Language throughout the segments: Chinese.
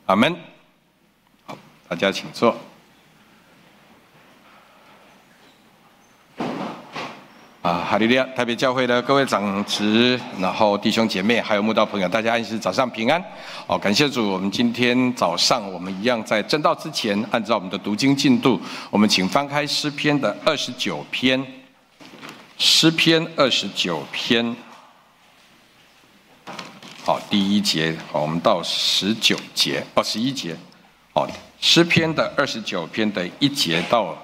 阿们。好，大家请坐。哈利路亚！台北教会的各位长执，然后弟兄姐妹，还有慕道朋友，大家安息早上平安。感谢主，我们今天早上我们一样在正道之前，按照我们的读经进度，我们请翻开诗篇的29篇，诗篇29篇。好，第1节，好，我们到19节，11节。好，诗篇的29篇的1节到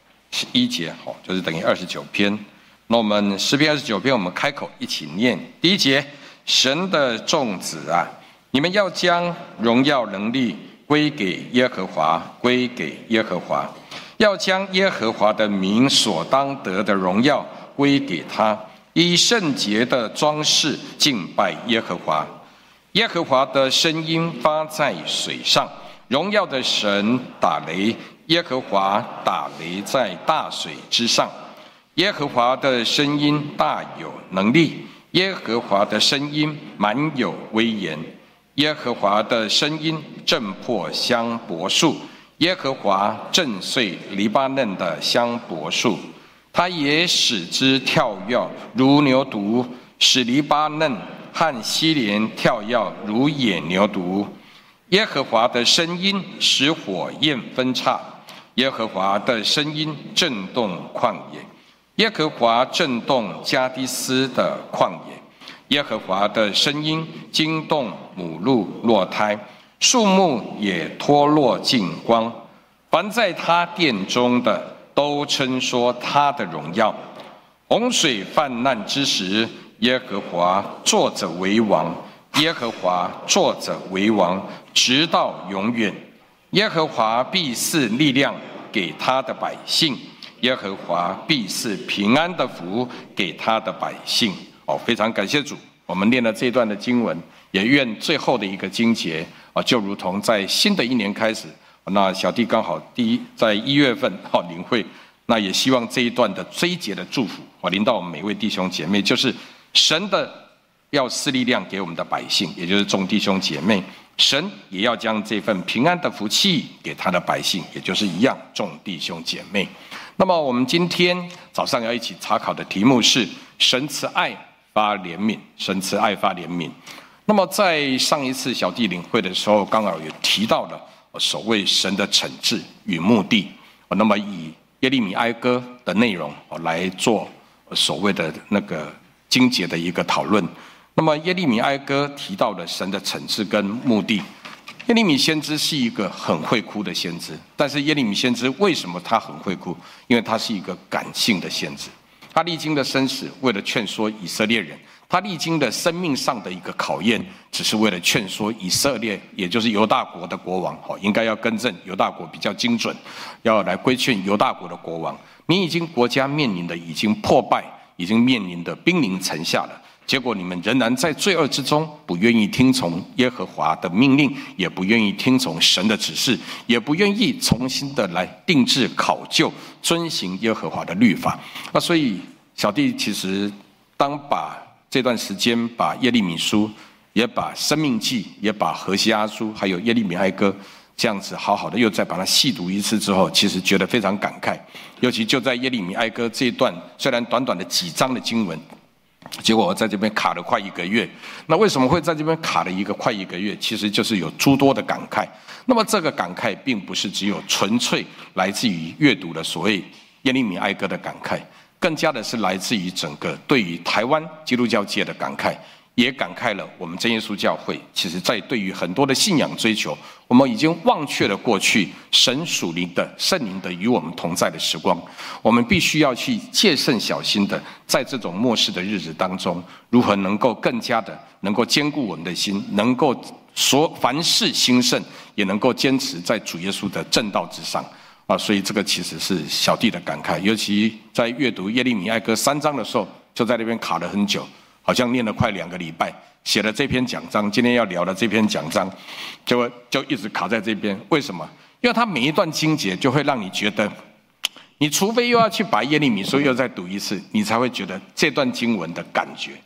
11节，好，就是等于29篇。那我们诗篇29篇，我们开口一起念。第1节，神的众子啊，你们要将荣耀能力归给耶和华，归给耶和华，要将耶和华的名所当得的荣耀归给他，以圣洁的装饰敬拜耶和华。耶和华的声音发在水上，荣耀的神打雷，耶和华打雷在大水之上。耶和华的声音大有能力，耶和华的声音满有威严，耶和华的声音震破香柏树，耶和华震碎黎巴嫩的香柏树，他也使之跳跃如牛犊，使黎巴嫩和西连跳跃如野牛犊。耶和华的声音使火焰分叉，耶和华的声音震动旷野，耶和华震动加低斯的旷野，耶和华的声音惊动母鹿落胎，树木也脱落尽光。凡在他殿中的都称说他的荣耀。洪水泛滥之时，耶和华坐着为王，耶和华坐着为王，直到永远。耶和华必赐力量给他的百姓，耶和华必赐平安的福给他的百姓。非常感谢主，我们念了这段的经文，也愿最后的一个经节就如同在新的一年开始，那小弟刚好在1月份领会，那也希望这一段的追节的祝福临到我们每位弟兄姐妹，就是神的要赐力量给我们的百姓，也就是众弟兄姐妹，神也要将这份平安的福气给他的百姓，也就是一样众弟兄姐妹。那么我们今天早上要一起查考的题目是神慈爱发怜悯，神慈爱发怜悯。那么在上一次小弟领会的时候，刚好也提到了所谓神的惩治与目的，那么以耶利米哀歌的内容来做所谓的那个经节的一个讨论。那么耶利米哀歌提到了神的惩治跟目的。耶利米先知是一个很会哭的先知，但是耶利米先知为什么他很会哭？因为他是一个感性的先知，他历经的生死为了劝说以色列人，他历经的生命上的一个考验，只是为了劝说以色列，也就是犹大国的国王，应该要更正，犹大国比较精准，要来规劝犹大国的国王，你国家面临的已经破败，已经面临的兵临城下了，结果你们仍然在罪恶之中，不愿意听从耶和华的命令，也不愿意听从神的指示，也不愿意重新的来定制考究遵行耶和华的律法。那所以小弟其实当把这段时间把耶利米书，也把申命记，也把何西阿书，还有耶利米哀歌这样子好好的又再把它细读一次之后，其实觉得非常感慨。尤其就在耶利米哀歌这一段，虽然短短的几章的经文，结果我在这边卡了快1个月。那为什么会在这边卡了快1个月？其实就是有诸多的感慨。那么这个感慨并不是只有纯粹来自于阅读的所谓耶利米哀歌的感慨，更加的是来自于整个对于台湾基督教界的感慨，也感慨了我们真耶稣教会其实在对于很多的信仰追求，我们已经忘却了过去神属灵的圣灵的与我们同在的时光。我们必须要去戒慎小心的，在这种末世的日子当中，如何能够更加的能够坚固我们的心，能够凡事兴盛，也能够坚持在主耶稣的正道之上所以这个其实是小弟的感慨。尤其在阅读耶利米哀歌3章的时候，就在那边卡了很久，好像念了快2个礼拜，写了这篇讲章，今天要聊的这篇讲章就一直卡在这边。为什么？因为它每一段经节就会让你觉得，你除非又要去把耶利米书又再读一次，你才会觉得这段经文的感觉。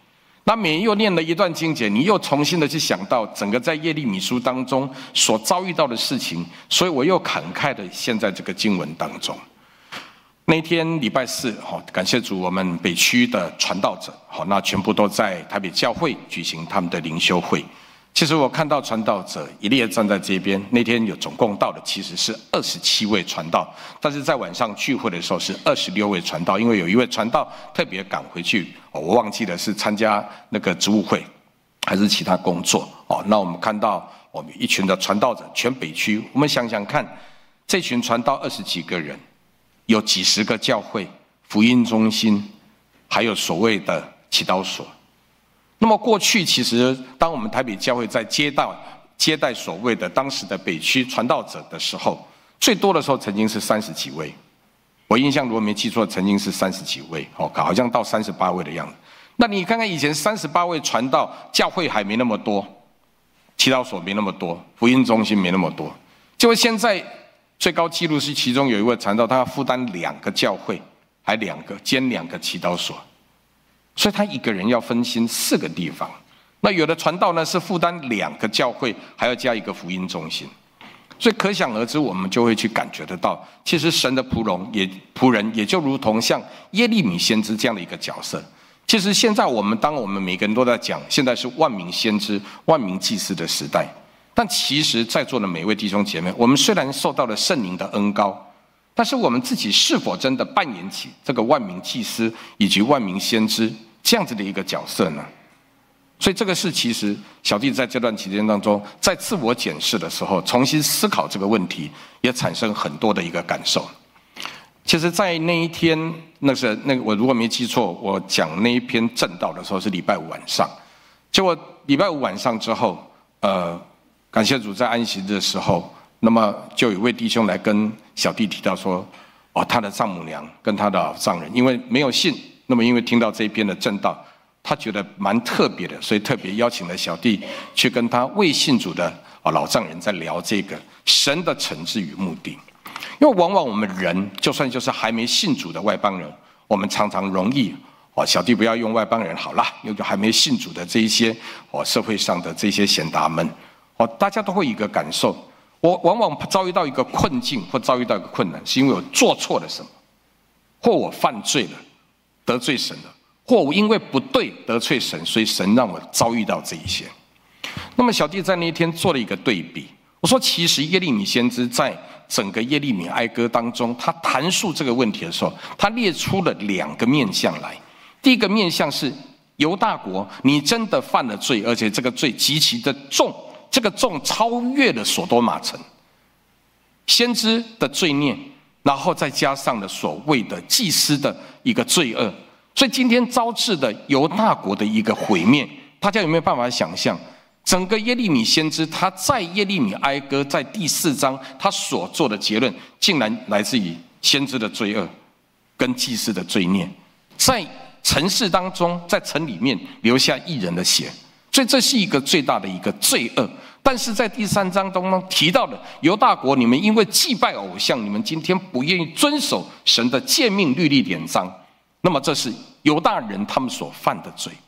那每又念了一段经节，你又重新的去想到整个在耶利米书当中所遭遇到的事情，所以我又慷慨的陷在这个经文当中。那天礼拜四，感谢主，我们北区的传道者，那全部都在台北教会举行他们的灵修会。其实我看到传道者一列站在这边，那天有总共到的其实是27位传道，但是在晚上聚会的时候是26位传道，因为有一位传道特别赶回去，我忘记了是参加那个职务会还是其他工作。那我们看到我们一群的传道者，全北区，我们想想看，这群传道20几个人，有几十个教会、福音中心，还有所谓的祈祷所。那么过去其实当我们台北教会在接待所谓的当时的北区传道者的时候，最多的时候曾经是30几位，我印象如果没记错曾经是30几位，好像到38位的样子。那你看看以前38位传道，教会还没那么多，祈祷所没那么多，福音中心没那么多，结果现在最高纪录是其中有一位传道，他要负担2个教会，还兼2个祈祷所，所以他一个人要分心4个地方。那有的传道呢是负担2个教会，还要加1个福音中心，所以可想而知，我们就会去感觉得到，其实神的仆人也就如同像耶利米先知这样的一个角色。其实现在当我们每个人都在讲，现在是万民先知、万民祭司的时代，但其实在座的每位弟兄姐妹，我们虽然受到了圣灵的恩膏，但是我们自己是否真的扮演起这个万民祭司以及万民先知这样子的一个角色呢？所以这个是其实小弟在这段期间当中，在自我检视的时候，重新思考这个问题，也产生很多的一个感受。其实在那一天，我如果没记错，我讲那一篇正道的时候是礼拜5晚上，结果礼拜5晚上之后，感谢主在安息日的时候，那么就有位弟兄来跟小弟提到说，他的丈母娘跟他的老丈人因为没有信，那么因为听到这一篇的正道，他觉得蛮特别的，所以特别邀请了小弟去跟他未信主的老丈人在聊这个神的惩治与目的。因为往往我们人就算就是还没信主的外邦人，我们常常容易小弟不要用外邦人好啦，用还没信主的这一些社会上的这些贤达们，大家都会有一个感受，我往往遭遇到一个困境或遭遇到一个困难，是因为我做错了什么，或我犯罪了得罪神了，或我因为不对得罪神，所以神让我遭遇到这一些。那么小弟在那一天做了一个对比，我说其实耶利米先知在整个耶利米哀歌当中，他谈述这个问题的时候，他列出了2个面向来。第一个面向是犹大国，你真的犯了罪，而且这个罪极其的重，这个重超越了所多玛城先知的罪孽，然后再加上了所谓的祭司的一个罪恶，所以今天招致的犹大国的一个毁灭，大家有没有办法想象？整个耶利米先知他在耶利米哀歌在第4章他所做的结论，竟然来自于先知的罪恶跟祭司的罪孽，在城市当中，在城里面留下义人的血，所以这是一个最大的一个罪恶。但是在第3章当中提到了犹大国，你们因为祭拜偶像，你们今天不愿意遵守神的诫命律例典章，那么这是犹大人他们所犯的罪。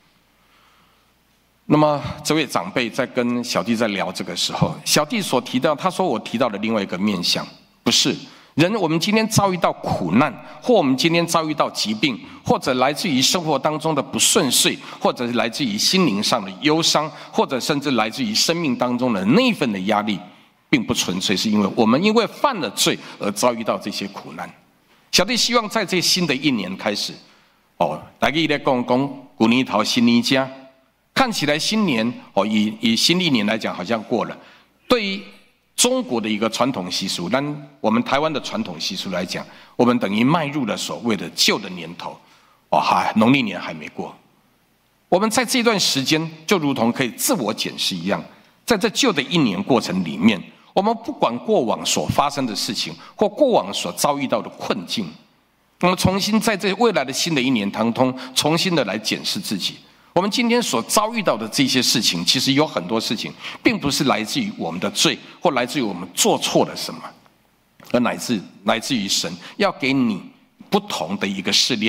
那么这位长辈在跟小弟在聊这个时候，小弟所提到，他说我提到的另外一个面向，不是人我们今天遭遇到苦难，或我们今天遭遇到疾病，或者来自于生活当中的不顺遂，或者是来自于心灵上的忧伤，或者甚至来自于生命当中的那一份的压力，并不纯粹是因为我们因为犯了罪而遭遇到这些苦难。小弟希望在这新的一年开始，大家在讲古年头新年家，看起来新年以新历年来讲好像过了，对于中国的一个传统习俗，但我们台湾的传统习俗来讲，我们等于迈入了所谓的旧的年头，农历年还没过。我们在这段时间就如同可以自我检视一样，在这旧的一年过程里面，我们不管过往所发生的事情或过往所遭遇到的困境，我们重新在这未来的新的一年当中，重新的来检视自己。我们今天所遭遇到的这些事情，其实有很多事情并不是来自于我们的罪，或来自于我们做错了什么，而来自于神要给你不同的一个试炼，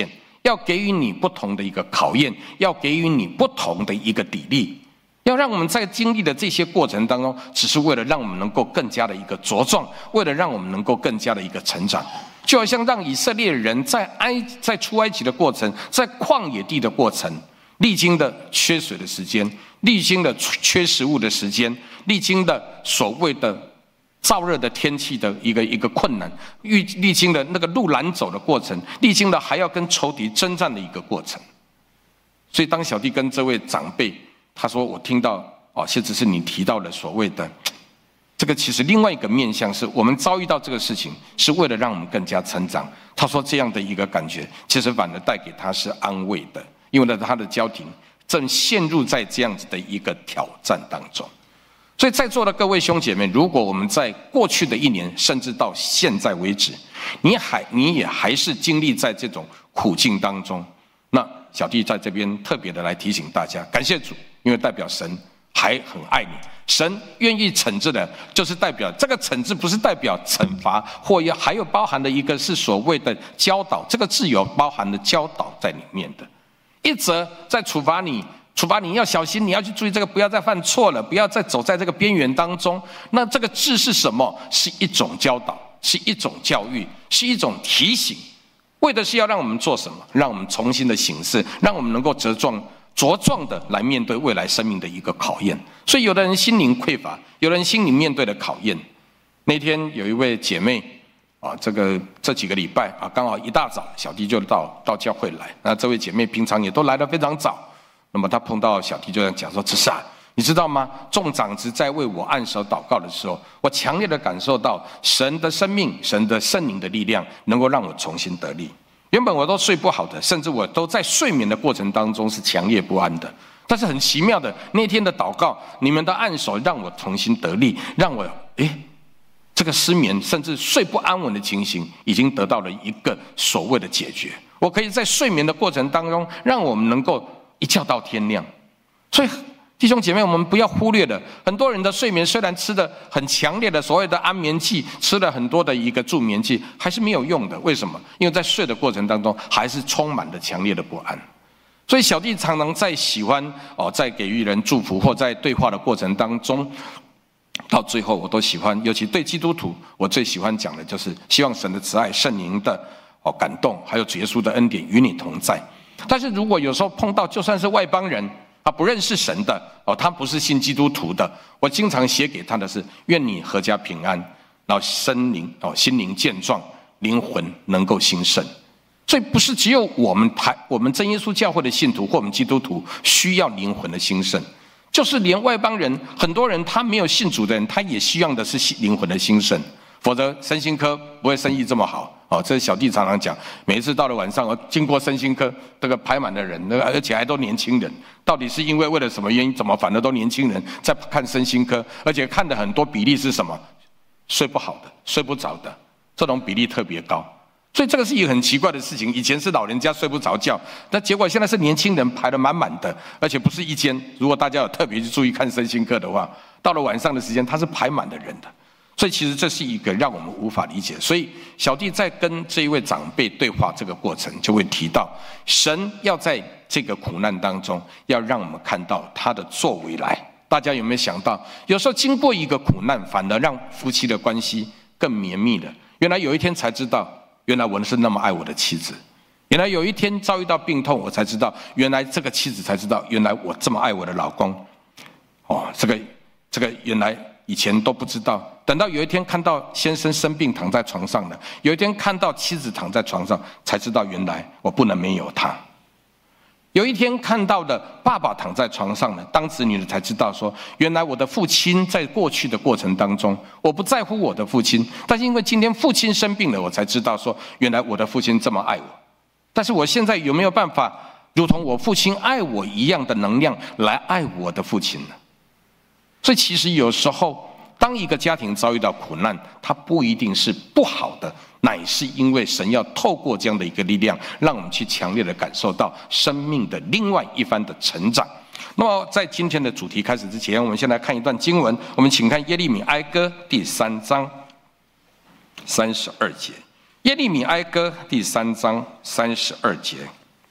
要给予你不同的一个考验，要给予你不同的一个砥砺，要让我们在经历的这些过程当中，只是为了让我们能够更加的一个茁壮，为了让我们能够更加的一个成长。就好像让以色列人在出埃及的过程，在旷野地的过程，历经的缺水的时间，历经的缺食物的时间，历经的所谓的燥热的天气的一个困难，历经的那个路难走的过程，历经的还要跟仇敌征战的一个过程。所以当小弟跟这位长辈他说，我听到现在只是你提到的所谓的这个，其实另外一个面向是我们遭遇到这个事情是为了让我们更加成长。他说这样的一个感觉其实反而带给他是安慰的，因为呢他的家庭正陷入在这样子的一个挑战当中。所以在座的各位兄姐妹，如果我们在过去的1年甚至到现在为止，你也还是经历在这种苦境当中，那小弟在这边特别的来提醒大家，感谢主，因为代表神还很爱你，神愿意惩治的，就是代表这个惩治不是代表惩罚，或还有包含的一个是所谓的教导，这个字有包含的教导在里面的。一则在处罚你要小心，你要去注意这个，不要再犯错了，不要再走在这个边缘当中。那这个字是什么？是一种教导，是一种教育，是一种提醒，为的是要让我们做什么？让我们重新的省思，让我们能够茁壮的来面对未来生命的一个考验。所以有的人心灵匮乏，有的人心里面对的考验。那天有一位姐妹这几个礼拜刚好一大早小弟就到教会来，那这位姐妹平常也都来得非常早，那么她碰到小弟就这样讲说，执事你知道吗？众长子在为我按手祷告的时候，我强烈的感受到神的生命，神的圣灵的力量能够让我重新得力。原本我都睡不好的，甚至我都在睡眠的过程当中是强烈不安的，但是很奇妙的，那天的祷告，你们的按手让我重新得力，让我这个失眠甚至睡不安稳的情形已经得到了一个所谓的解决。我可以在睡眠的过程当中，让我们能够一觉到天亮。所以弟兄姐妹，我们不要忽略了，很多人的睡眠虽然吃的很强烈的所谓的安眠剂，吃了很多的一个助眠剂，还是没有用的。为什么？因为在睡的过程当中还是充满了强烈的不安。所以小弟常常在喜欢在给予人祝福或在对话的过程当中，到最后我都喜欢，尤其对基督徒，我最喜欢讲的就是希望神的慈爱、圣灵的感动，还有主耶稣的恩典与你同在。但是如果有时候碰到就算是外邦人，他不认识神的他不是信基督徒的，我经常写给他的是愿你阖家平安，然后心灵健壮，灵魂能够兴盛。所以不是只有我们真耶稣教会的信徒或我们基督徒需要灵魂的兴盛，就是连外邦人，很多人他没有信主的人，他也需要的是灵魂的兴盛，否则身心科不会生意这么好。这是小弟常常讲，每一次到了晚上经过身心科这个排满的人，而且还都年轻人，到底是因为了什么原因，怎么反而都年轻人在看身心科，而且看的很多比例是什么？睡不好的，睡不着的，这种比例特别高。所以这个是一个很奇怪的事情，以前是老人家睡不着觉，但结果现在是年轻人排得满满的，而且不是一间，如果大家有特别去注意看身心科的话，到了晚上的时间他是排满的人的。所以其实这是一个让我们无法理解。所以小弟在跟这一位长辈对话这个过程，就会提到神要在这个苦难当中要让我们看到他的作为来。大家有没有想到，有时候经过一个苦难，反而让夫妻的关系更绵密了。原来有一天才知道，原来我是那么爱我的妻子，原来有一天遭遇到病痛，我才知道，原来这个妻子才知道，原来我这么爱我的老公。这个原来以前都不知道，等到有一天看到先生生病躺在床上了，有一天看到妻子躺在床上，才知道原来我不能没有他。有一天看到的爸爸躺在床上了，当子女的才知道说，原来我的父亲在过去的过程当中，我不在乎我的父亲，但是因为今天父亲生病了，我才知道说，原来我的父亲这么爱我。但是我现在有没有办法如同我父亲爱我一样的能量来爱我的父亲呢？所以其实有时候当一个家庭遭遇到苦难，它不一定是不好的，乃是因为神要透过这样的一个力量，让我们去强烈的感受到生命的另外一番的成长。那么在今天的主题开始之前，我们先来看一段经文，我们请看耶利米哀歌第3章32节。耶利米哀歌第3章32节，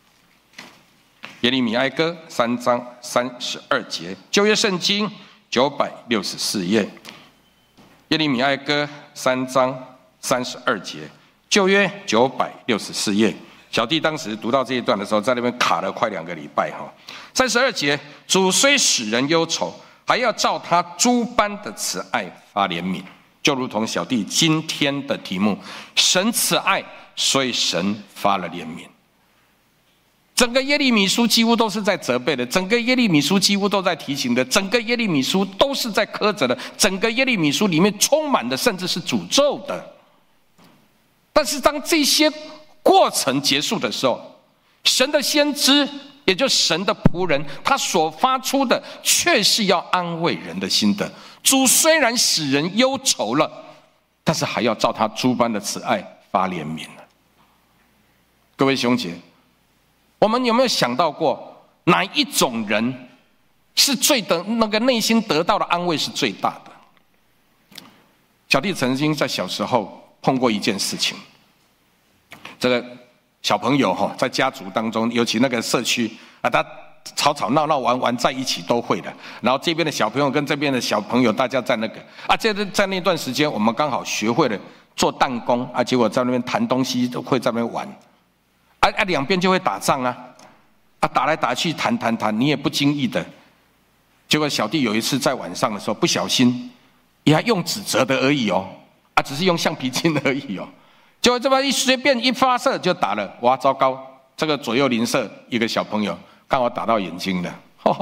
耶利米哀歌3章32节，旧约圣经964页。耶利米哀歌3章32节，旧约964页。小弟当时读到这一段的时候，在那边卡了快2个礼拜哈。32节，主虽使人忧愁，还要照他诸般的慈爱发怜悯，就如同小弟今天的题目，神慈爱，所以神发了怜悯。整个耶利米书几乎都是在责备的，整个耶利米书几乎都在提醒的，整个耶利米书都是在苛责的，整个耶利米书里面充满的甚至是诅咒的。但是当这些过程结束的时候，神的先知，也就是神的仆人，他所发出的却是要安慰人的心的。主虽然使人忧愁了，但是还要照他诸般的慈爱发怜悯了。各位兄姐，我们有没有想到过，哪一种人是最的那个内心得到的安慰是最大的？小弟曾经在小时候碰过一件事情，这个小朋友在家族当中，尤其那个社区啊，他吵吵闹闹玩在一起都会的。然后这边的小朋友跟这边的小朋友，大家在那个啊，在那段时间，我们刚好学会了做弹弓啊，结果在那边弹东西都会在那边玩。两边就会打仗啊，打来打去，弹，你也不经意的。结果小弟有一次在晚上的时候不小心，也还用纸折的而已哦，只是用橡皮筋而已哦。结果这么随便一发射就打了，哇，糟糕！这个左右邻舍一个小朋友刚好打到眼睛了，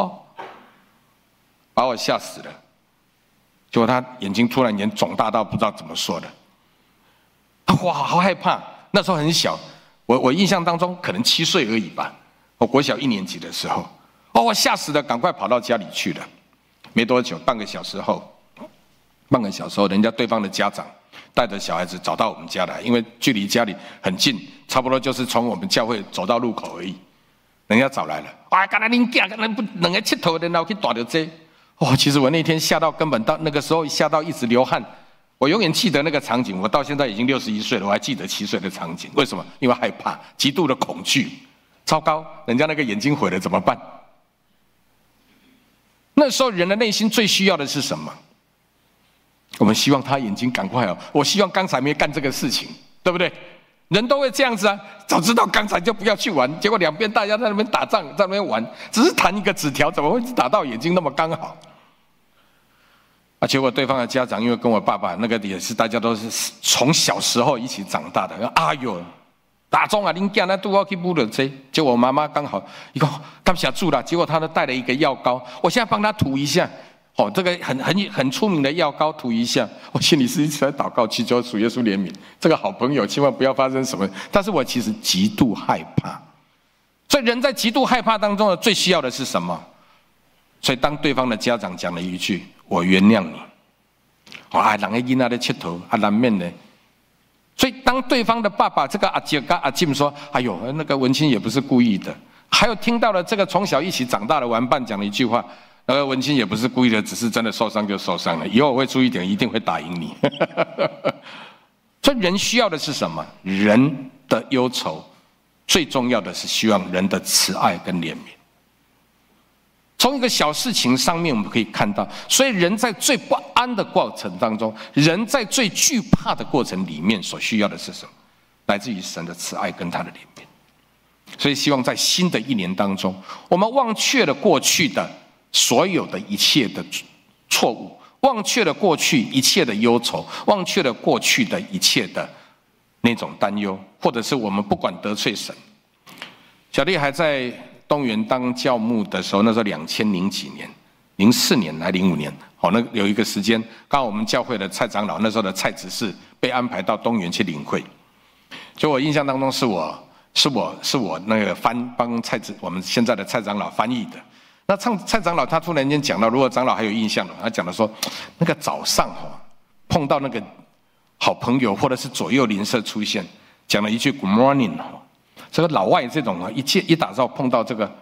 把我吓死了。结果他眼睛突然间肿大到不知道怎么说的，哇，好害怕！那时候很小。我印象当中可能7岁而已吧，我国小1年级的时候，我吓死了，赶快跑到家里去了。没多久，半个小时后，人家对方的家长带着小孩子找到我们家来，因为距离家里很近，差不多就是从我们教会走到路口而已。人家找来了，刚才恁囝可能不两个佚佗的，然后去打到这。其实我那天吓到根本到那个时候吓到一直流汗。我永远记得那个场景，我到现在已经61岁了，我还记得7岁的场景。为什么？因为害怕，极度的恐惧。糟糕，人家那个眼睛毁了怎么办？那时候人的内心最需要的是什么？我们希望他眼睛赶快好，我希望刚才没干这个事情，对不对？人都会这样子啊，早知道刚才就不要去玩，结果两边大家在那边打仗，在那边玩，只是弹一个纸条，怎么会打到眼睛那么刚好？结果对方的家长因为跟我爸爸那个也是大家都是从小时候一起长大的，哎呦，打中啊，恁囝那都要去补了这。结果我妈妈刚好一个感谢主了，结果她都带了一个药膏，我现在帮她涂一下，这个很出名的药膏涂一下，我心里是一直在祷告，祈求主耶稣怜悯这个好朋友，千万不要发生什么。但是我其实极度害怕，所以人在极度害怕当中最需要的是什么？所以当对方的家长讲了一句我原谅你，人家囡仔在佚佗，难免的。所以当对方的爸爸这个阿姐跟阿金说，哎呦，那个文清也不是故意的，还有听到了这个从小一起长大的玩伴讲了一句话，那个文清也不是故意的，只是真的受伤就受伤了，以后我会注意点，一定会打赢你。所以人需要的是什么？人的忧愁最重要的是希望人的慈爱跟怜悯。从一个小事情上面我们可以看到，所以人在最不安的过程当中，人在最惧怕的过程里面所需要的是什么？来自于神的慈爱跟他的怜悯。所以希望在新的一年当中，我们忘却了过去的所有的一切的错误，忘却了过去一切的忧愁，忘却了过去的一切的那种担忧，或者是我们不管得罪神。小弟还在东园当教牧的时候，那时候2000几年，04年还05年，那有一个时间，刚好我们教会的蔡长老那时候的蔡执事被安排到东园去领会，就我印象当中是我那个帮我们现在的蔡长老翻译的。那蔡长老他突然间讲到，如果长老还有印象的，他讲的说，那个早上碰到那个好朋友或者是左右邻舍出现，讲了一句 Good morning。这个老外这种一打照碰到这个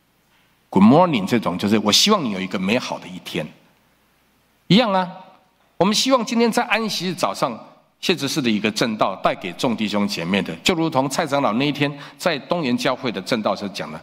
Good morning 这种，就是我希望你有一个美好的一天，一样啊。我们希望今天在安息日早上，谢执事的一个证道带给众弟兄姐妹的，就如同蔡长老那一天在东园教会的证道时讲的，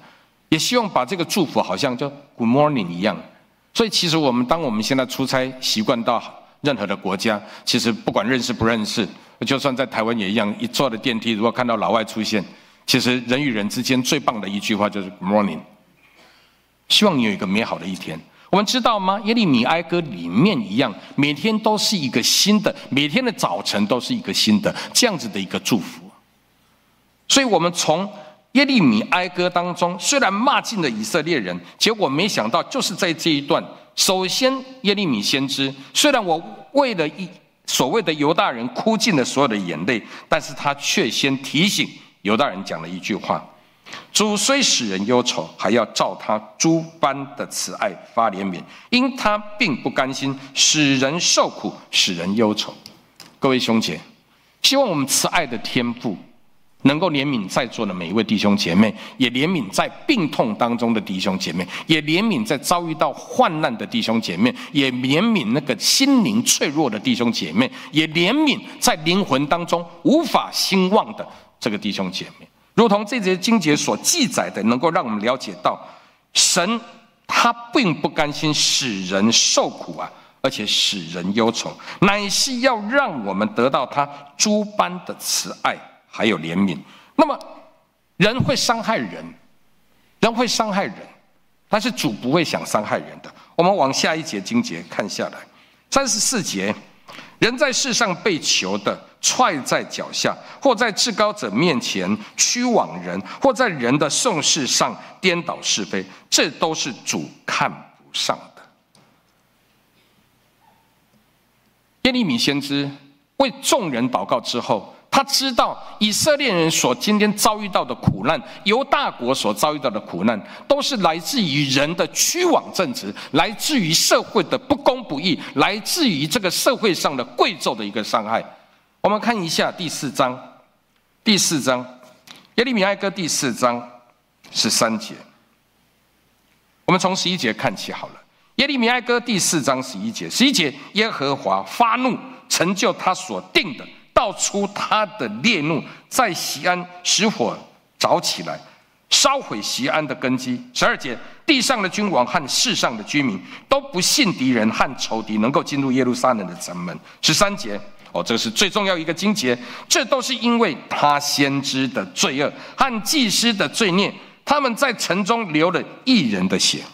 也希望把这个祝福好像就 Good morning 一样。所以其实当我们现在出差习惯到任何的国家，其实不管认识不认识，就算在台湾也一样，一坐的电梯如果看到老外出现，其实人与人之间最棒的一句话就是 Good morning， 希望你有一个美好的一天。我们知道吗？耶利米哀歌里面一样，每天都是一个新的，每天的早晨都是一个新的，这样子的一个祝福。所以我们从耶利米哀歌当中，虽然骂尽了以色列人，结果没想到就是在这一段，首先耶利米先知，虽然我为了所谓的犹大人哭尽了所有的眼泪，但是他却先提醒犹大人讲了一句话：主虽使人忧愁，还要照他诸般的慈爱发怜悯，因他并不甘心使人受苦，使人忧愁。各位兄姐，希望我们慈爱的天父能够怜悯在座的每一位弟兄姐妹，也怜悯在病痛当中的弟兄姐妹，也怜悯在遭遇到患难的弟兄姐妹，也怜悯那个心灵脆弱的弟兄姐妹，也怜悯在灵魂当中无法兴旺的这个弟兄姐妹。如同这节经节所记载的，能够让我们了解到，神他并不甘心使人受苦啊，而且使人忧愁，乃是要让我们得到他诸般的慈爱还有怜悯。那么人会伤害人，人会伤害人，但是主不会想伤害人的。我们往下一节经节看下来，34节，人在世上被囚的，踹在脚下，或在至高者面前屈枉人，或在人的讼事上颠倒是非，这都是主看不上的。耶利米先知为众人祷告之后，他知道以色列人所今天遭遇到的苦难，犹大国所遭遇到的苦难，都是来自于人的屈枉正直，来自于社会的不公不义，来自于这个社会上的贵胄的一个伤害。我们看一下第4章，耶利米哀歌第4章13节，我们从11节看起好了。耶利米哀歌第4章11节，耶和华发怒，成就他所定的，道出他的烈怒，在锡安使火着起来，烧毁锡安的根基。12节，地上的君王和世上的居民都不信敌人和仇敌能够进入耶路撒冷的城门。13节，这是最重要一个经节，这都是因为他先知的罪恶和祭司的罪孽，他们在城中流了义人的血。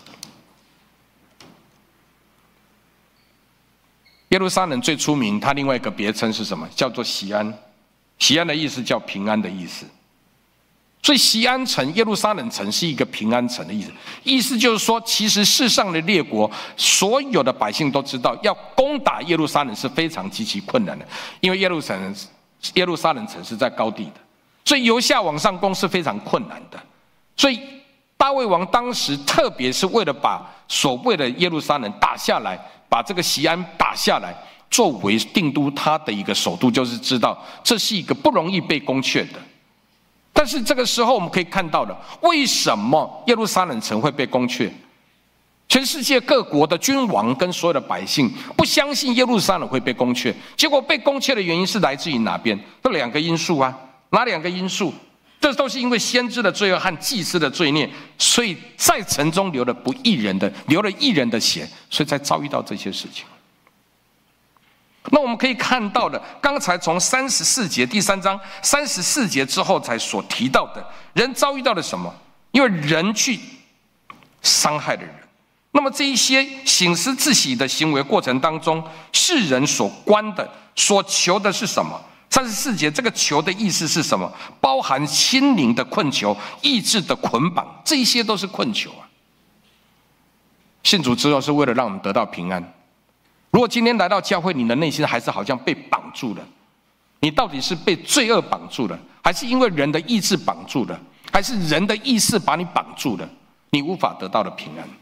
耶路撒冷最出名，它另外一个别称是什么？叫做锡安。锡安的意思叫平安的意思，所以锡安城、耶路撒冷城是一个平安城的意思。意思就是说，其实世上的列国，所有的百姓都知道，要攻打耶路撒冷是非常极其困难的，因为耶路撒冷城是在高地的，所以由下往上攻是非常困难的。所以大卫王当时特别是为了把所谓的耶路撒冷打下来，把这个锡安打下来，作为定都他的一个首都，就是知道这是一个不容易被攻却的。但是这个时候我们可以看到了，为什么耶路撒冷城会被攻却？全世界各国的君王跟所有的百姓不相信耶路撒冷会被攻却，结果被攻却的原因是来自于哪边？这2个因素啊，哪2个因素？这都是因为先知的罪恶和祭司的罪孽，所以在城中流了义人的血，所以才遭遇到这些事情。那我们可以看到的，刚才从34节第3章34节之后才所提到的，人遭遇到了什么？因为人去伤害了人。那么这一些省思自省的行为过程当中，世人所关的、所求的是什么？34节这个求的意思是什么？包含心灵的困求、意志的捆绑，这一些都是困求啊。信主之后是为了让我们得到平安。如果今天来到教会，你的内心还是好像被绑住了，你到底是被罪恶绑住了，还是因为人的意志绑住了，还是人的意识把你绑住了，你无法得到的平安。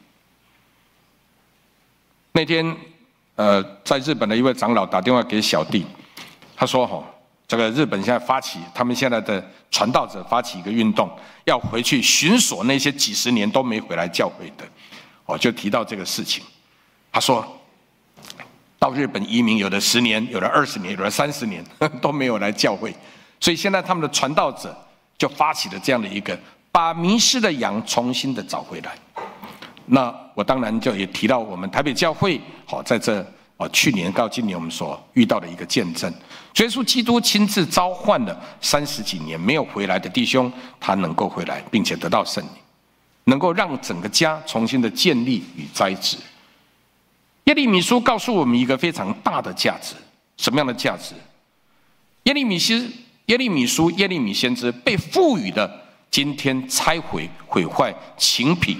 那天在日本的一位长老打电话给小弟，他说这个日本现在他们现在的传道者发起一个运动，要回去寻索那些几十年都没回来教会的，就提到这个事情。他说到日本移民，有的10年，有的20年，有的30年都没有来教会，所以现在他们的传道者就发起了这样的一个把迷失的羊重新的找回来。那我当然就也提到我们台北教会，在这去年到今年我们所遇到的一个见证，耶稣基督亲自召唤了30几年没有回来的弟兄，他能够回来，并且得到圣灵，能够让整个家重新的建立与栽植。耶利米书告诉我们一个非常大的价值，什么样的价值？耶利米书耶利米先知被赋予的今天拆毁、毁坏、情癖，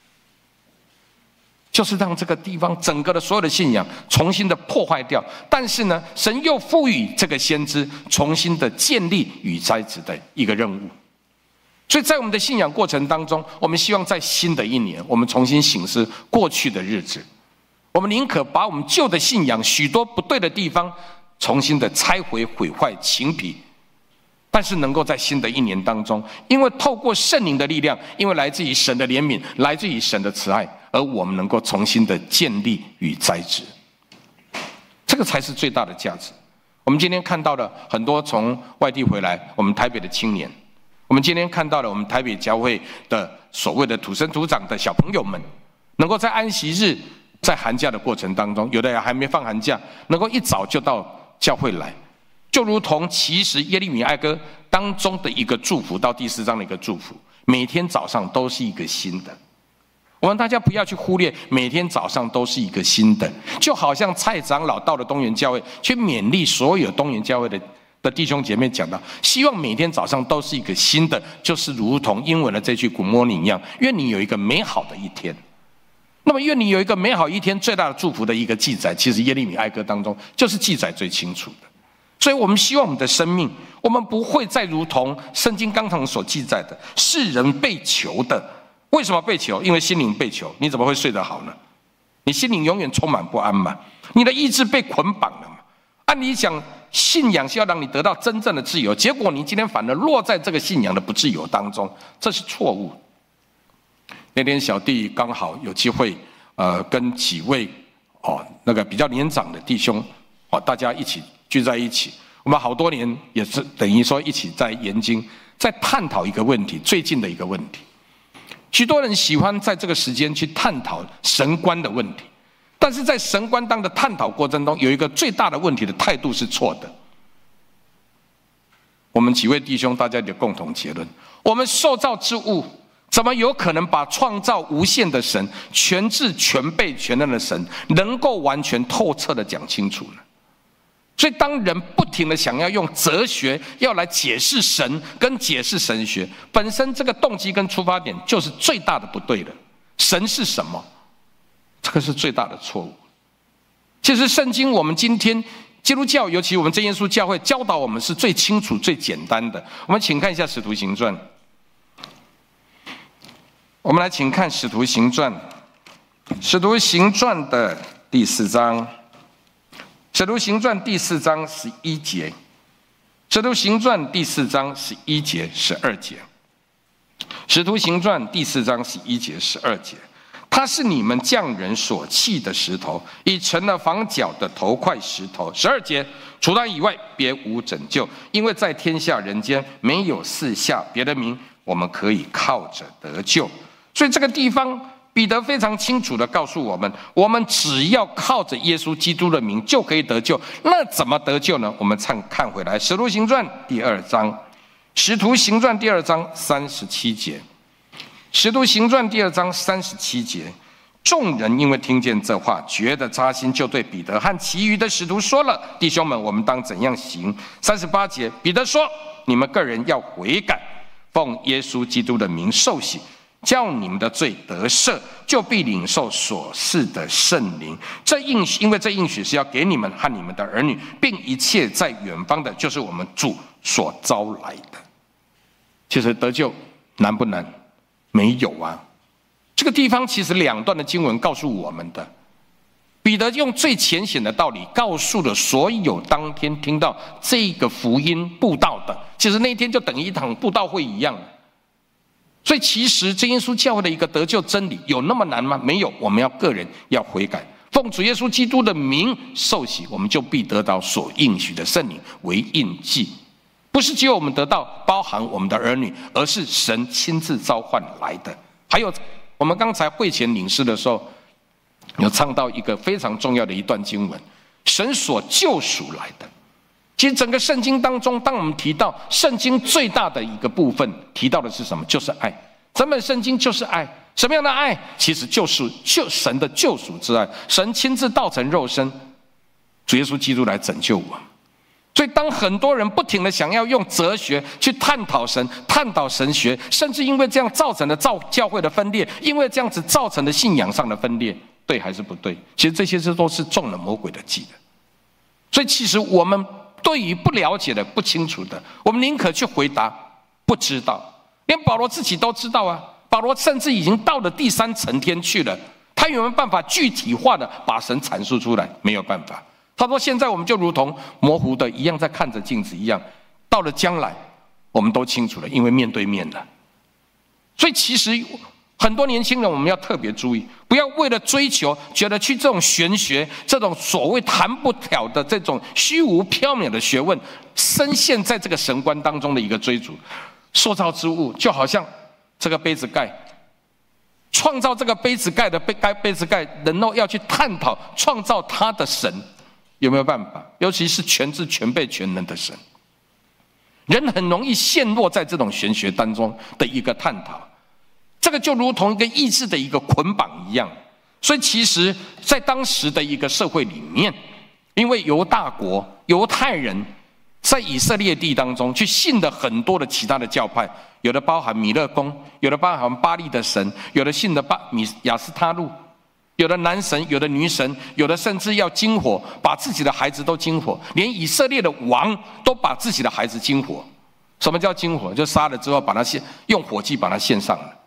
就是让这个地方整个的所有的信仰重新的破坏掉。但是呢，神又赋予这个先知重新的建立与栽植的一个任务。所以在我们的信仰过程当中，我们希望在新的一年，我们重新省思过去的日子。我们宁可把我们旧的信仰许多不对的地方重新的拆毁、毁坏、情癖，但是能够在新的一年当中，因为透过圣灵的力量，因为来自于神的怜悯，来自于神的慈爱，而我们能够重新的建立与栽植，这个才是最大的价值。我们今天看到了很多从外地回来我们台北的青年，我们今天看到了我们台北教会的所谓的土生土长的小朋友们，能够在安息日，在寒假的过程当中，有的人还没放寒假，能够一早就到教会来，就如同其实耶利米哀歌当中的一个祝福，到第4章的一个祝福，每天早上都是一个新的。我们大家不要去忽略，每天早上都是一个新的，就好像蔡长老到了东园教会，去勉励所有东园教会的弟兄姐妹讲到，希望每天早上都是一个新的，就是如同英文的这句 Good morning 一样，愿你有一个美好的一天。那么愿你有一个美好一天，最大的祝福的一个记载，其实耶利米哀歌当中就是记载最清楚的。所以我们希望我们的生命，我们不会再如同圣经刚才所记载的，世人被囚的。为什么被囚？因为心灵被囚，你怎么会睡得好呢？你心灵永远充满不安嘛，你的意志被捆绑了嘛。按理讲，信仰是要让你得到真正的自由，结果你今天反而落在这个信仰的不自由当中，这是错误。那天小弟刚好有机会，跟几位那个比较年长的弟兄，大家一起聚在一起，我们好多年也是等于说一起在研经，在探讨一个问题，最近的一个问题。许多人喜欢在这个时间去探讨神观的问题，但是在神观当的探讨过程中，有一个最大的问题的态度是错的。我们几位弟兄大家的共同结论：我们受造之物，怎么有可能把创造无限的神、全智全备全能的神，能够完全透彻的讲清楚呢？所以当人不停的想要用哲学要来解释神跟解释神学，本身这个动机跟出发点就是最大的不对的。神是什么？这个是最大的错误。其实圣经我们今天基督教，尤其我们真耶稣教会教导我们是最清楚最简单的。我们请看一下使徒行传，我们来请看使徒行传，使徒行传的第4章，使徒行传第4章11节，使徒行传第4章11节12节，使徒行传第4章11节12节，它是你们匠人所弃的石头，已成了房角的头块石头。12节，除他以外，别无拯救，因为在天下人间没有赐下别的名，我们可以靠着得救。所以这个地方彼得非常清楚地告诉我们，我们只要靠着耶稣基督的名就可以得救。那怎么得救呢？我们看回来，使徒行传第2章，使徒行传第2章37节，使徒行传第2章37节，众人因为听见这话，觉得扎心，就对彼得和其余的使徒说了：弟兄们，我们当怎样行？38节，彼得说：你们个人要悔改，奉耶稣基督的名受洗，叫你们的罪得赦，就必领受所赐的圣灵。因为这应许是要给你们和你们的儿女，并一切在远方的，就是我们主所招来的。其实得救难不难？没有啊。这个地方其实2段的经文告诉我们的，彼得用最浅显的道理告诉了所有当天听到这个福音布道的，其实那一天就等于一场布道会一样。所以其实真耶稣教会的一个得救真理有那么难吗？没有，我们要个人要悔改，奉主耶稣基督的名受洗，我们就必得到所应许的圣灵为印记。 不是只有我们得到，包含我们的儿女，而是神亲自召唤来的。还有我们刚才会前领诗的时候，有唱到一个非常重要的一段经文，神所救赎来的。其实整个圣经当中，当我们提到圣经最大的一个部分，提到的是什么？就是爱。整本圣经就是爱。什么样的爱？其实就是神的救赎之爱。神亲自道成肉身，主耶稣基督来拯救我。所以当很多人不停的想要用哲学去探讨神、探讨神学，甚至因为这样造成的教会的分裂，因为这样子造成的信仰上的分裂，对还是不对？其实这些都是中了魔鬼的计的。所以其实我们对于不了解的、不清楚的，我们宁可去回答不知道。连保罗自己都知道啊，保罗甚至已经到了第3层天去了，他有没有办法具体化的把神阐述出来？没有办法。他说现在我们就如同模糊的一样，在看着镜子一样，到了将来我们都清楚了，因为面对面了。所以其实很多年轻人，我们要特别注意，不要为了追求，觉得去这种玄学、这种所谓谈不了的这种虚无缥缈的学问，深陷在这个神观当中的一个追逐。塑造之物就好像这个杯子盖，创造这个杯子盖的杯子盖，人要去探讨创造它的神有没有办法，尤其是全知全备全能的神。人很容易陷落在这种玄学当中的一个探讨，这个就如同一个意志的一个捆绑一样。所以其实在当时的一个社会里面，因为犹大国犹太人在以色列地当中去信的很多的其他的教派，有的包含弥勒公，有的包含巴力的神，有的信的亚斯他路，有的男神，有的女神，有的甚至要金火，把自己的孩子都金火，连以色列的王都把自己的孩子金火。什么叫金火？就杀了之后把它用火祭把它献上了。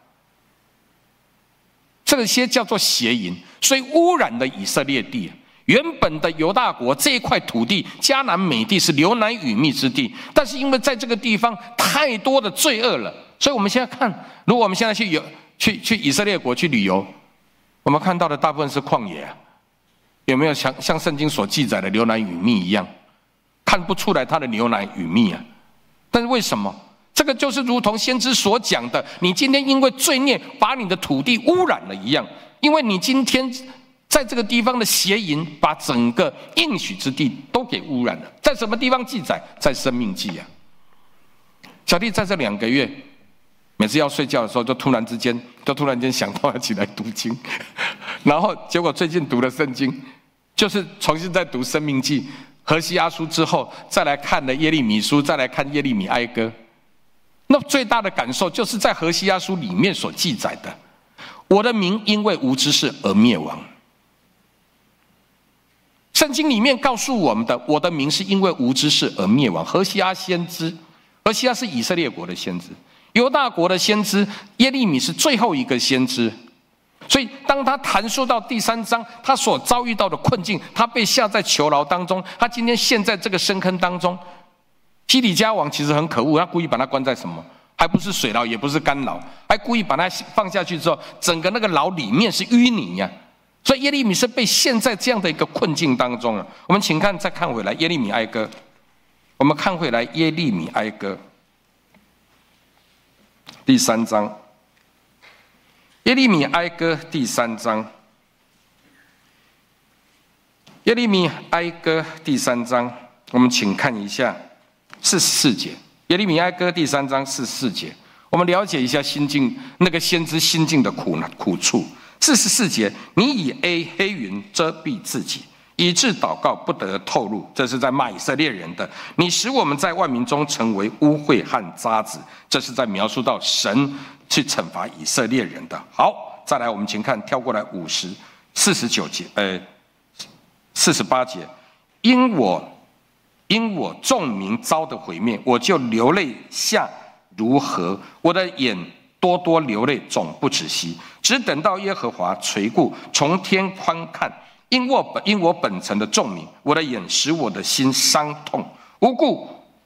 这些叫做邪淫，所以污染了以色列地。原本的犹大国这一块土地，迦南美地是流奶与蜜之地，但是因为在这个地方太多的罪恶了，所以我们现在看，如果我们现在去以色列国去旅游，我们看到的大部分是旷野啊，有没有像圣经所记载的流奶与蜜一样？看不出来它的流奶与蜜啊。但是为什么？这个就是如同先知所讲的，你今天因为罪孽把你的土地污染了一样，因为你今天在这个地方的邪淫，把整个应许之地都给污染了。在什么地方记载？在申命记啊。小弟在这2个月，每次要睡觉的时候，就突然间想到要起来读经，然后结果最近读了圣经，就是重新再读申命记、何西阿书之后，再来看了耶利米书，再来看耶利米哀歌。那最大的感受就是在何西阿书里面所记载的，我的民因为无知识而灭亡。圣经里面告诉我们的，我的民是因为无知识而灭亡。何西阿先知，何西阿是以色列国的先知，犹大国的先知耶利米是最后一个先知。所以当他谈述到第3章他所遭遇到的困境，他被下在囚牢当中，他今天陷在这个深坑当中。西底家王其实很可恶，他故意把他关在什么？还不是水牢，也不是干牢，还故意把他放下去之后，整个那个牢里面是淤泥呀。所以耶利米是被陷在这样的一个困境当中了。我们请再看回来耶利米哀歌，我们看回来耶利米哀歌第3章，耶利米哀歌第3章，耶利米哀歌第3章，我们请看一下44节。耶利米哀歌第3章44节，我们了解一下心境，那个先知心境的苦处。44节，你以黑云遮蔽自己，以致祷告不得透露。这是在骂以色列人的。你使我们在万民中成为污秽和渣滓，这是在描述到神去惩罚以色列人的。好，再来我们请看，跳过来49节，48节，因我众民遭的毁灭，我就流泪下如河，我的眼多多流泪，总不止息，只等到耶和华垂顾，从天观看。因我本城的众民，我的眼使我的心伤痛。无故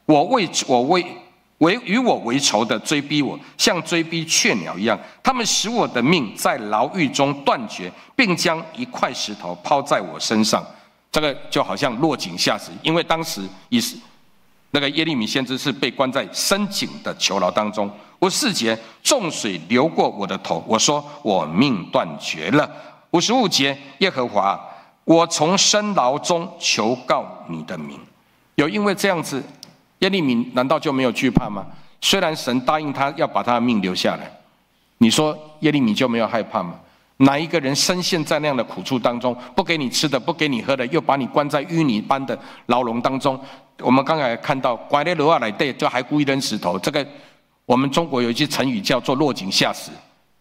与我为仇的追逼我，像追逼雀鸟一样。他们使我的命在牢狱中断绝，并将一块石头抛在我身上。这个就好像落井下石，因为当时那个耶利米先知是被关在深井的囚牢当中。54节，众水流过我的头，我说我命断绝了。55节，耶和华，我从深牢中求告你的名。有因为这样子，耶利米难道就没有惧怕吗？虽然神答应他要把他的命留下来，你说耶利米就没有害怕吗？哪一个人深陷在那样的苦处当中，不给你吃的，不给你喝的，又把你关在淤泥般的牢笼当中？我们刚才看到拐在楼下来对，就还故意扔石头，这个我们中国有一句成语叫做落井下石。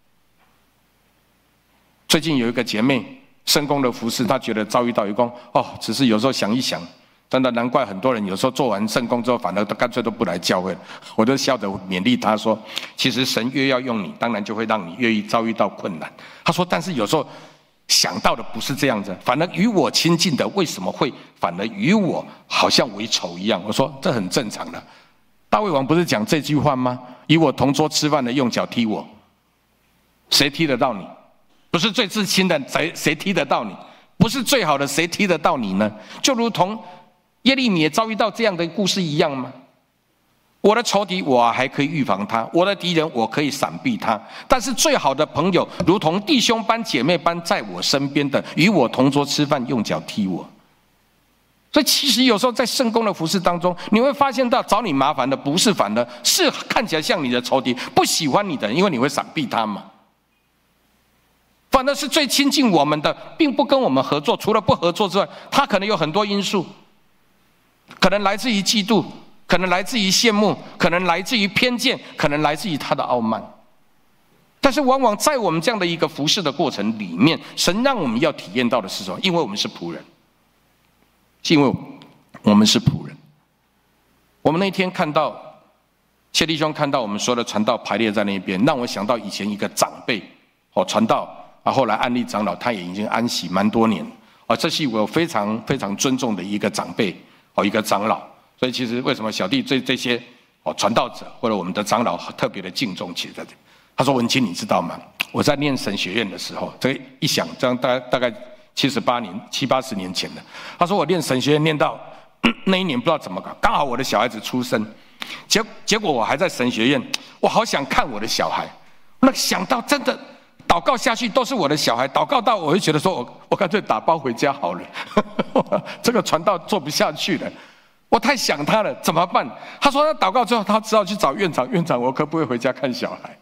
最近有一个姐妹圣工的服事，她觉得遭遇到一公只是有时候想一想，真的难怪很多人有时候做完圣工之后，反而干脆都不来教会了。我就笑着勉励她说，其实神越要用你，当然就会让你越遭遇到困难。她说，但是有时候想到的不是这样子，反而与我亲近的为什么会反而与我好像为仇一样？我说这很正常的。大卫王不是讲这句话吗？与我同桌吃饭的用脚踢我，谁踢得到你？不是最至亲的谁踢得到你？不是最好的谁踢得到你呢？就如同耶利米也遭遇到这样的故事一样吗？我的仇敌我还可以预防他，我的敌人我可以闪避他，但是最好的朋友如同弟兄般姐妹般在我身边的，与我同桌吃饭用脚踢我。所以其实有时候在圣工的服事当中，你会发现到找你麻烦的不是反而是看起来像你的仇敌，不喜欢你的人，因为你会闪避他嘛。反而是最亲近我们的，并不跟我们合作，除了不合作之外，他可能有很多因素，可能来自于嫉妒，可能来自于羡慕，可能来自于偏见，可能来自于他的傲慢。但是往往在我们这样的一个服事的过程里面，神让我们要体验到的是什么？因为我们是仆人，是因为我们是仆人。我们那天看到谢弟兄看到我们所有的传道排列在那边，让我想到以前一个长辈传道后来安利长老，他也已经安息蛮多年这是我非常非常尊重的一个长辈一个长老。所以其实为什么小弟对这些传道者或者我们的长老特别的敬重起来？他说：“文清，你知道吗？我在念神学院的时候，这一想，这样大概70-80年前了。他说我念神学院念到那一年不知道怎么搞，刚好我的小孩子出生，结果我还在神学院，我好想看我的小孩。那想到真的祷告下去都是我的小孩，祷告到我会觉得说我干脆打包回家好了，这个传道做不下去了。”我太想他了，怎么办？他说他祷告之后，他只好去找院长。院长，我可不可以回家看小孩？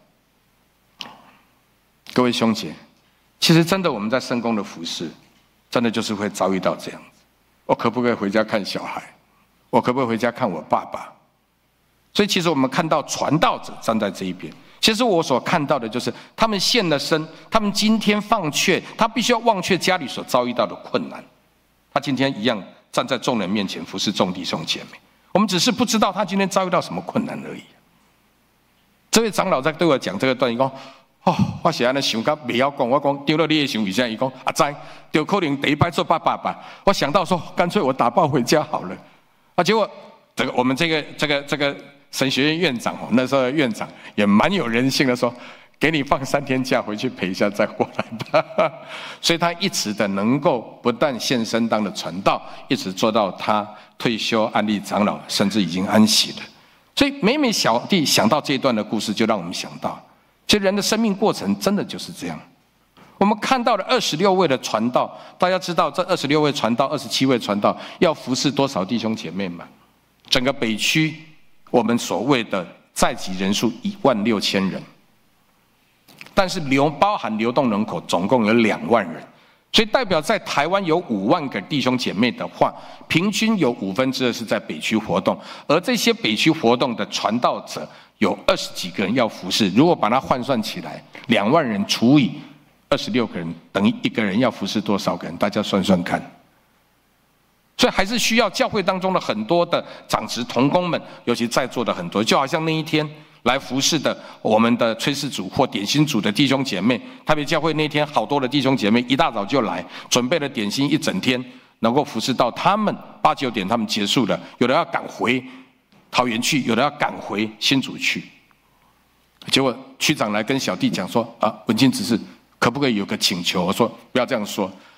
各位兄姐，其实真的我们在圣工的服事，真的就是会遭遇到这样子。我可不可以回家看小孩？我可不可以回家看我爸爸？所以其实我们看到传道者站在这一边，其实我所看到的就是他们献了身，他们今天放却，他必须要忘却家里所遭遇到的困难，他今天一样站在众人面前服侍众弟兄姐妹，我们只是不知道他今天遭遇到什么困难而已。这位长老在对我讲这个段，他说：“我现在想到不要讲，我讲丢了你的想，现在他说阿仔，就可能第一摆做爸爸吧。我想到说，干脆我打包回家好了。结果我们这个神学院院长那时候的院长也蛮有人性的说。”给你放3天假，回去陪一下再过来吧。所以他一直的能够不但献身当的传道，一直做到他退休安利长老，甚至已经安息了。所以每每小弟想到这一段的故事，就让我们想到，其实人的生命过程真的就是这样。我们看到了26位的传道，大家知道这26位传道、27位传道要服侍多少弟兄姐妹吗？整个北区我们所谓的在籍人数16000人。但是包含流动人口总共有2万人，所以代表在台湾有5万个弟兄姐妹的话，平均有2/5是在北区活动，而这些北区活动的传道者有20几个人要服侍，如果把它换算起来，2万人除以26个人，等于1个人要服侍多少个人？大家算算看。所以还是需要教会当中的很多的长职同工们，尤其在座的很多，就好像那一天来服侍的我们的炊事组或点心组的弟兄姐妹，特别教会那天好多的弟兄姐妹一大早就来，准备了点心一整天，能够服侍到他们8、9点他们结束了，有的要赶回桃园去，有的要赶回新竹去。结果区长来跟小弟讲说文清执事可不可以有个请求？我说不要这样说。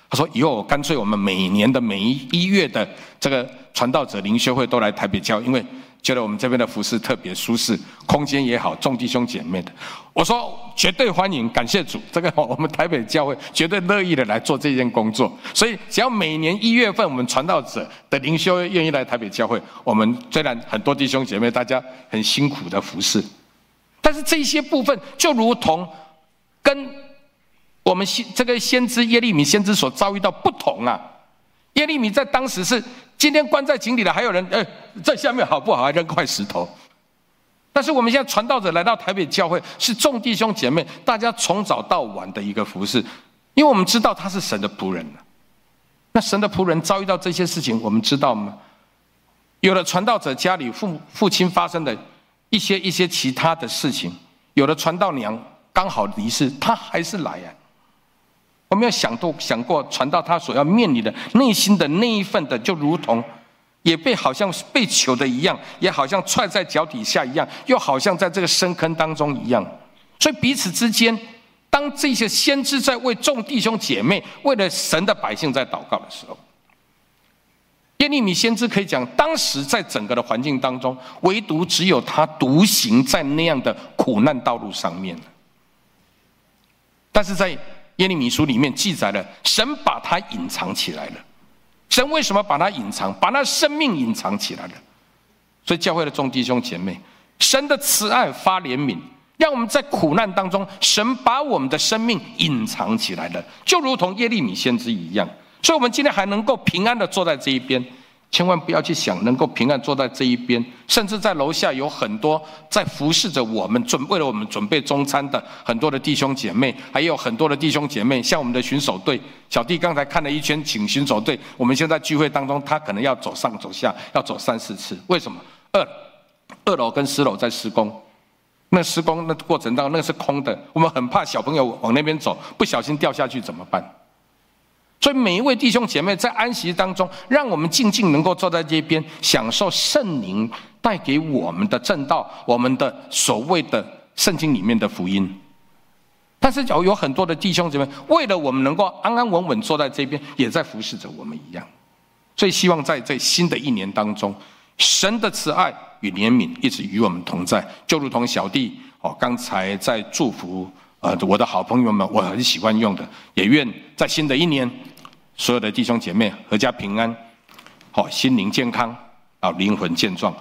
他说以后干脆我们每年的每一月的这个传道者灵修会都来台北教，因为觉得我们这边的服事特别舒适，空间也好，众弟兄姐妹的。我说绝对欢迎，感谢主，这个我们台北教会绝对乐意的来做这件工作。所以只要每年1月份我们传道者的灵修会愿意来台北教会，我们虽然很多弟兄姐妹大家很辛苦的服事，但是这些部分就如同跟我们这个先知耶利米先知所遭遇到不同啊。耶利米在当时是今天关在井里了，还有人在下面好不好？还扔块石头。但是我们现在传道者来到台北教会，是众弟兄姐妹大家从早到晚的一个服事，因为我们知道他是神的仆人。那神的仆人遭遇到这些事情，我们知道吗？有的传道者家里父亲发生的一些其他的事情，有的传道娘刚好离世，他还是来啊。我没有想过传道他所要面临的内心的那一份的，就如同也好像被囚的一样，也好像踹在脚底下一样，又好像在这个深坑当中一样。所以彼此之间，当这些先知在为众弟兄姐妹、为了神的百姓在祷告的时候，耶利米先知可以讲，当时在整个的环境当中，唯独只有他独行在那样的苦难道路上面。但是在耶利米书里面记载了，神把他隐藏起来了。神为什么把他隐藏？把他生命隐藏起来了。所以教会的众弟兄姐妹，神的慈爱发怜悯，让我们在苦难当中，神把我们的生命隐藏起来了，就如同耶利米先知一样。所以我们今天还能够平安的坐在这一边，千万不要去想能够平安坐在这一边，甚至在楼下有很多在服侍着我们，为了我们准备中餐的很多的弟兄姐妹，还有很多的弟兄姐妹，像我们的巡守队，小弟刚才看了一圈，请巡守队，我们现在聚会当中，他可能要走上走下，要走3、4次，为什么？二楼跟4楼在施工，那施工那过程当中那是空的，我们很怕小朋友往那边走，不小心掉下去怎么办？所以每一位弟兄姐妹在安息当中，让我们静静能够坐在这边，享受圣灵带给我们的正道，我们的所谓的圣经里面的福音。但是有很多的弟兄姐妹，为了我们能够安安稳稳坐在这边，也在服侍着我们一样。所以希望在这新的一年当中，神的慈爱与怜悯一直与我们同在，就如同小弟刚才在祝福我的好朋友们，我很喜欢用的，也愿在新的一年，所有的弟兄姐妹阖家平安，心灵健康，灵魂健壮。